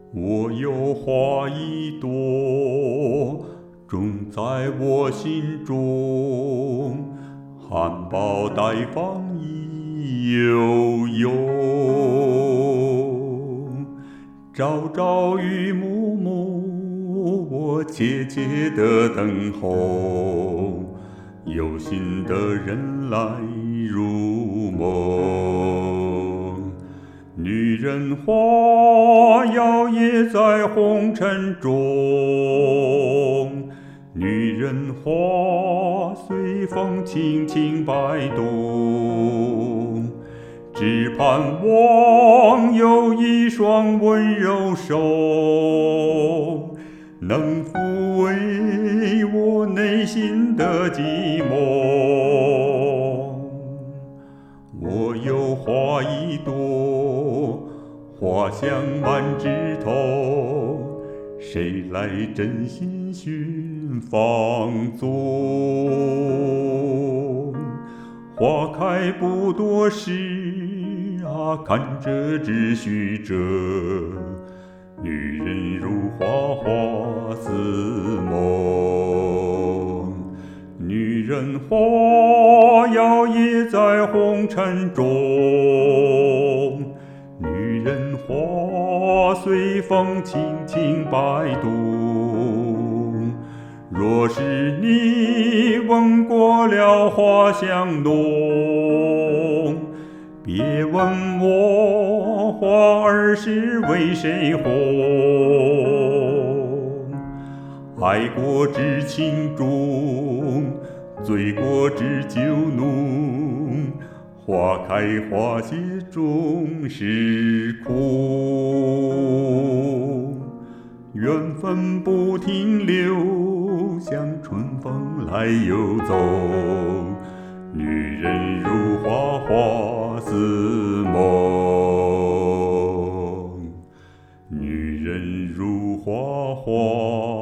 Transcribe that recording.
我有花一朵，种在我心中，含苞待放意悠悠，朝朝与暮暮，我切切地等候，有心的人来入梦。女人花摇曳在红尘中，女人花随风轻轻摆动，只盼望有一双温柔手，能抚慰我内心的寂寞。我有花一朵，花香满枝头，谁来真心寻放纵？花开不多时啊，看着只须折，女人如花，花似梦。女人花摇曳在红尘中，女人花随风轻轻摆动。若是你闻过了花香浓，别问我花儿是为谁红。爱过知情重，醉过知酒浓，花开花谢终是空。缘分不停留，像春风来又走，女人如花，花似梦。女人如花，花